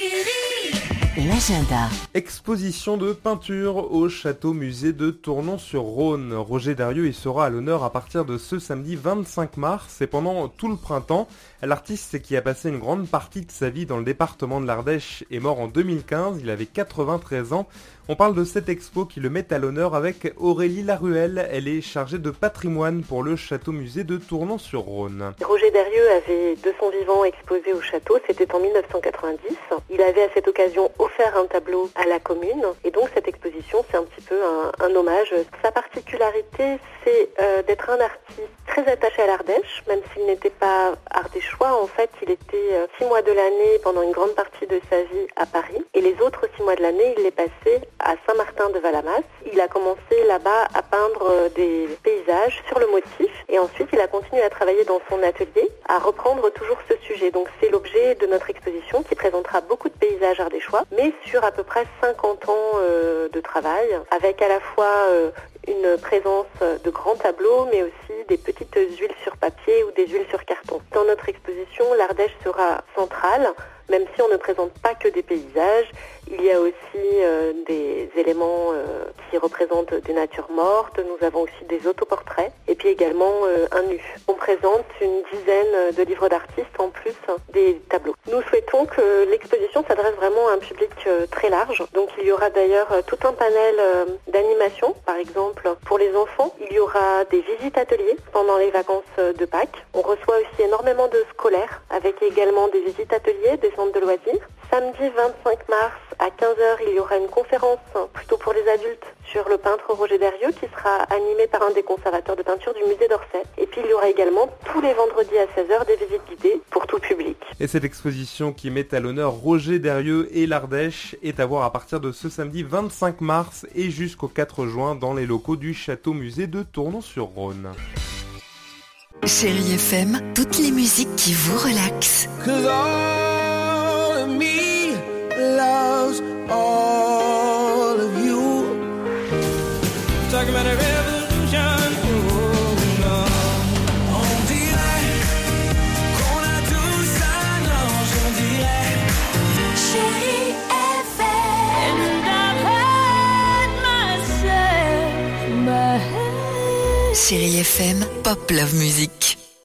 L'agenda. Exposition de peinture au château-musée de Tournon-sur-Rhône. Roger Derieux y sera à l'honneur à partir de ce samedi 25 mars et pendant tout le printemps. L'artiste qui a passé une grande partie de sa vie dans le département de l'Ardèche est mort en 2015, il avait 93 ans. On parle de cette expo qui le met à l'honneur avec Aurélie Laruelle. Elle est chargée de patrimoine pour le château-musée de Tournon-sur-Rhône. Roger Derieux avait de son vivant exposé au château, c'était en 1990. Il avait à cette occasion offert un tableau à la commune et donc cette exposition c'est un petit peu un hommage. Sa particularité c'est d'être un artiste très attaché à l'Ardèche, même s'il n'était pas ardéchois. En fait il était 6 mois de l'année pendant une grande partie de sa vie à Paris et les autres 6 mois de l'année il les passait à Saint-Martin-de-Valamas. Il a commencé là-bas à peindre des paysages sur le motif et ensuite il a continué à travailler dans son atelier, à reprendre toujours ce sujet. Donc c'est l'objet de notre exposition qui présentera beaucoup de paysages ardéchois, mais sur à peu près 50 ans de travail, avec à la fois une présence de grands tableaux, mais aussi des petites huiles sur papier ou des huiles sur carton. Dans notre exposition, l'Ardèche sera centrale, même si on ne présente pas que des paysages. Il y a aussi des éléments qui représentent des natures mortes. Nous avons aussi des autoportraits et puis également un nu. On présente une dizaine de livres d'artistes en plus des tableaux. Nous souhaitons que l'exposition s'adresse vraiment à un public très large. Donc il y aura d'ailleurs tout un panel d'animation. Par exemple, pour les enfants, il y aura des visites ateliers pendant les vacances de Pâques. On reçoit aussi énormément de scolaires avec également des visites ateliers, des centres de loisirs. Samedi 25 mars à 15h, il y aura une conférence plutôt pour les adultes sur le peintre Roger Derieux qui sera animée par un des conservateurs de peinture du musée d'Orsay. Et puis il y aura également tous les vendredis à 16h des visites guidées pour tout public. Et cette exposition qui met à l'honneur Roger Derieux et l'Ardèche est à voir à partir de ce samedi 25 mars et jusqu'au 4 juin dans les locaux du château-musée de Tournon-sur-Rhône. Chérie FM, toutes les musiques qui vous relaxent. Loves all of you. Talking about a revolution. Oh, no. On dirait qu'on a tout ça, non, je dirais. Chérie FM. And I've had myself. Chérie FM, Pop Love Music.